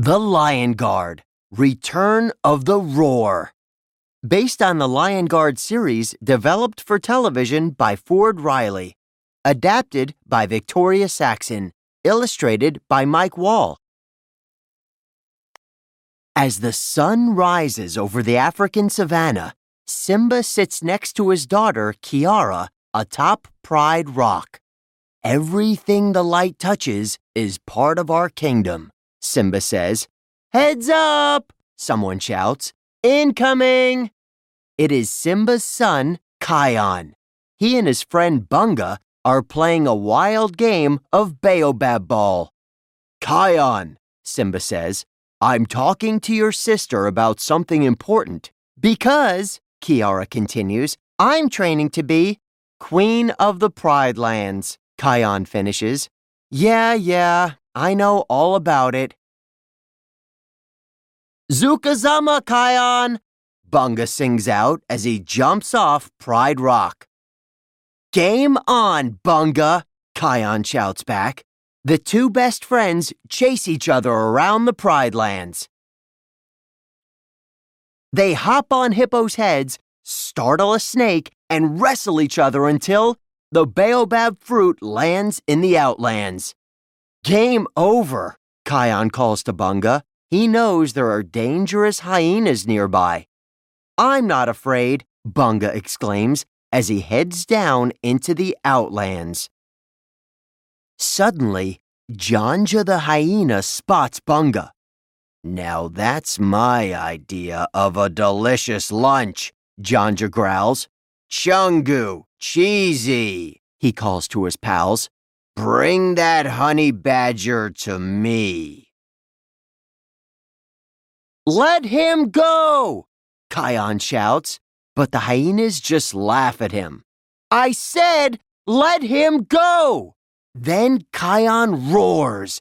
The Lion Guard, Return of the Roar. Based on the Lion Guard series developed for television by Ford Riley. Adapted by Victoria Saxon. Illustrated by Mike Wall. As the sun rises over the African savanna, Simba sits next to his daughter, Kiara, atop Pride Rock. Everything the light touches is part of our kingdom, Simba says. Heads up! Someone shouts. Incoming! It is Simba's son, Kion. He and his friend Bunga are playing a wild game of Baobab Ball. Kion, Simba says, I'm talking to your sister about something important. Because, Kiara continues, I'm training to be Queen of the Pride Lands, Kion finishes. Yeah, I know all about it. Zukazama, Kion! Bunga sings out as he jumps off Pride Rock. Game on, Bunga! Kion shouts back. The two best friends chase each other around the Pride Lands. They hop on hippos' heads, startle a snake, and wrestle each other until the baobab fruit lands in the Outlands. Game over, Kion calls to Bunga. He knows there are dangerous hyenas nearby. I'm not afraid, Bunga exclaims as he heads down into the Outlands. Suddenly, Janja the hyena spots Bunga. Now that's my idea of a delicious lunch, Janja growls. Chungu, cheesy, he calls to his pals. Bring that honey badger to me. Let him go, Kion shouts, but the hyenas just laugh at him. I said, let him go! Then Kion roars.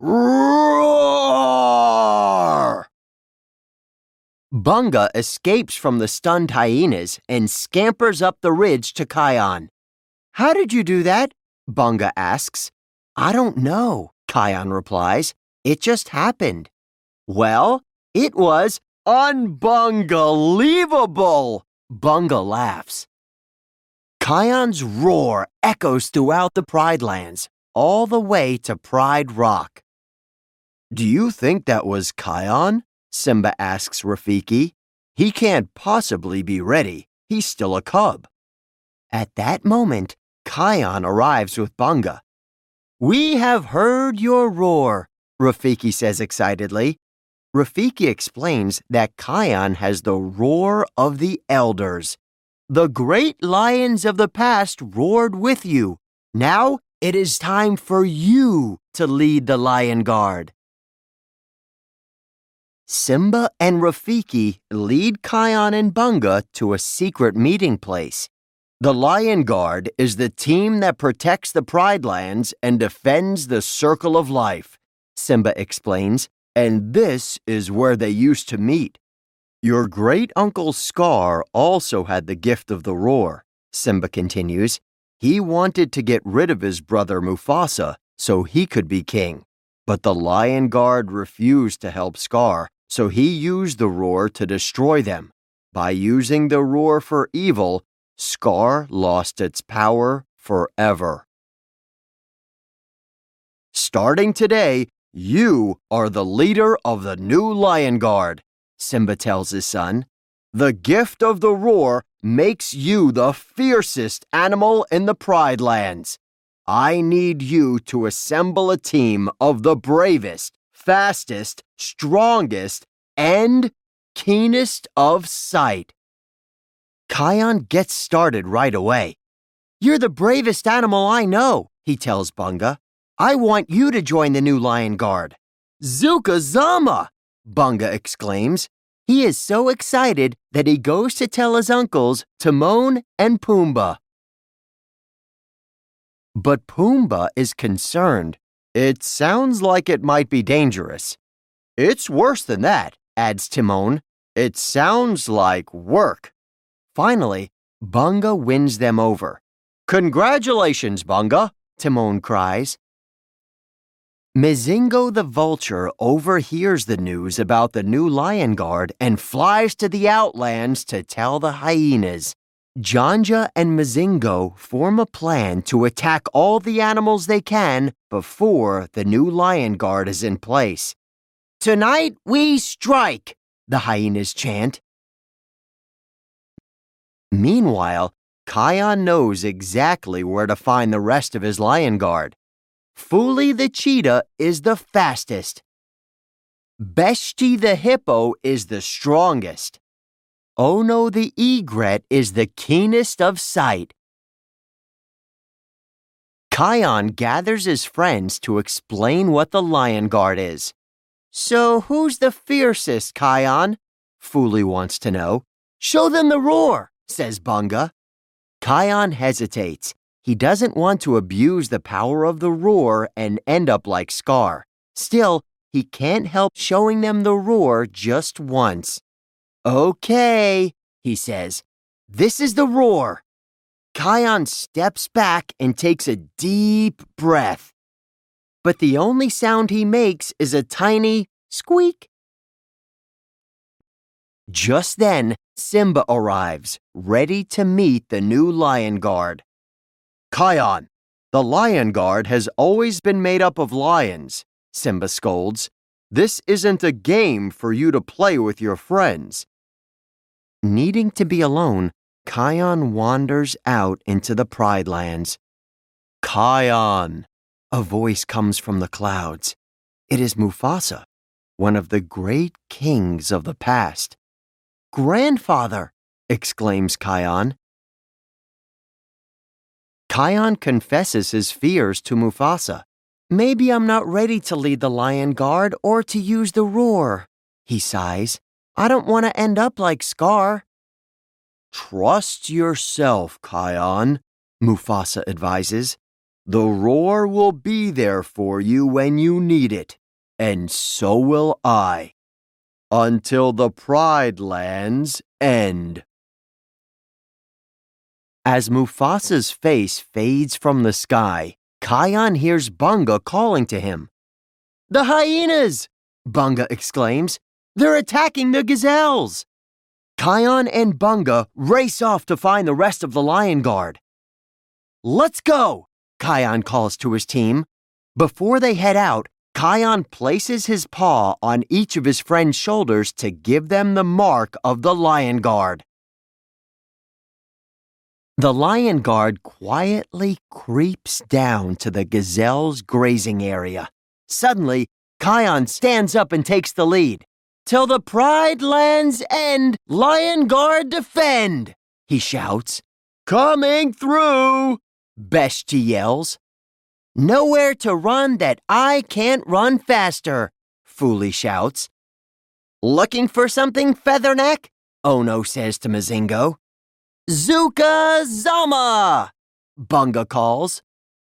Roar! Bunga escapes from the stunned hyenas and scampers up the ridge to Kion. How did you do that? Bunga asks. I don't know, Kion replies. It just happened. Well, it was unbunga-leavable! Bunga laughs. Kion's roar echoes throughout the Pride Lands, all the way to Pride Rock. Do you think that was Kion? Simba asks Rafiki. He can't possibly be ready. He's still a cub. At that moment, Kion arrives with Bunga. We have heard your roar, Rafiki says excitedly. Rafiki explains that Kion has the roar of the elders. The great lions of the past roared with you. Now it is time for you to lead the Lion Guard. Simba and Rafiki lead Kion and Bunga to a secret meeting place. The Lion Guard is the team that protects the Pride Lands and defends the Circle of Life, Simba explains, and this is where they used to meet. Your great-uncle Scar also had the gift of the roar, Simba continues. He wanted to get rid of his brother Mufasa so he could be king. But the Lion Guard refused to help Scar, so he used the roar to destroy them. By using the roar for evil, Scar lost its power forever. Starting today, you are the leader of the new Lion Guard, Simba tells his son. The gift of the roar makes you the fiercest animal in the Pride Lands. I need you to assemble a team of the bravest, fastest, strongest, and keenest of sight. Kion gets started right away. You're the bravest animal I know, he tells Bunga. I want you to join the new Lion Guard. Zukazama! Bunga exclaims. He is so excited that he goes to tell his uncles, Timon and Pumbaa. But Pumbaa is concerned. It sounds like it might be dangerous. It's worse than that, adds Timon. It sounds like work. Finally, Bunga wins them over. Congratulations, Bunga, Timon cries. Mizingo the vulture overhears the news about the new lion guard and flies to the outlands to tell the hyenas. Janja and Mizingo form a plan to attack all the animals they can before the new lion guard is in place. "Tonight we strike," the hyenas chant. Meanwhile, Kion knows exactly where to find the rest of his lion guard. Fuli the cheetah is the fastest. Beshti the hippo is the strongest. Ono the egret is the keenest of sight. Kion gathers his friends to explain what the lion guard is. "So who's the fiercest, Kion?" Fuli wants to know. "Show them the roar," says Bunga. Kion hesitates. He doesn't want to abuse the power of the roar and end up like Scar. Still, he can't help showing them the roar just once. "Okay," he says. "This is the roar." Kion steps back and takes a deep breath. But the only sound he makes is a tiny squeak. Just then, Simba arrives, ready to meet the new lion guard. "Kion, the lion guard has always been made up of lions," Simba scolds. "This isn't a game for you to play with your friends." Needing to be alone, Kion wanders out into the Pride Lands. "Kion," a voice comes from the clouds. It is Mufasa, one of the great kings of the past. "Grandfather!" exclaims Kion. Kion confesses his fears to Mufasa. "Maybe I'm not ready to lead the lion guard or to use the roar," he sighs. "I don't want to end up like Scar." "Trust yourself, Kion," Mufasa advises. "The roar will be there for you when you need it, and so will I. Until the Pride Lands end." As Mufasa's face fades from the sky, Kion hears Bunga calling to him. "The hyenas!" Bunga exclaims. "They're attacking the gazelles!" Kion and Bunga race off to find the rest of the lion guard. "Let's go!" Kion calls to his team. Before they head out, Kion places his paw on each of his friends' shoulders to give them the mark of the lion guard. The lion guard quietly creeps down to the gazelle's grazing area. Suddenly, Kion stands up and takes the lead. "Till the Pride Lands end, lion guard defend!" he shouts. "Coming through!" Beshti yells. "Nowhere to run that I can't run faster," Fuli shouts. "Looking for something, Featherneck?" Ono says to Mizingo. "Zuka Zama!" Bunga calls.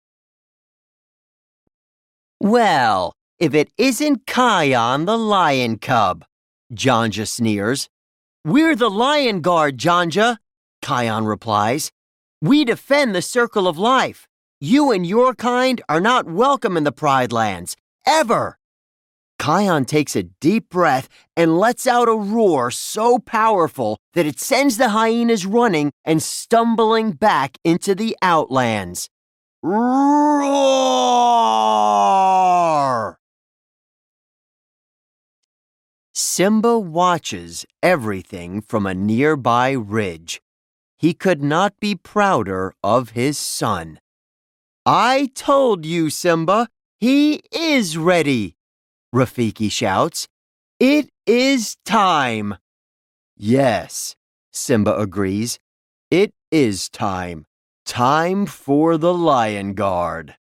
"Well, if it isn't Kion the lion cub," Janja sneers. "We're the lion guard, Janja," Kion replies. "We defend the circle of life. You and your kind are not welcome in the Pride Lands, ever." Kion takes a deep breath and lets out a roar so powerful that it sends the hyenas running and stumbling back into the outlands. Roar! Simba watches everything from a nearby ridge. He could not be prouder of his son. "I told you, Simba, he is ready," Rafiki shouts. "It is time." "Yes," Simba agrees. "It is time. Time for the lion guard."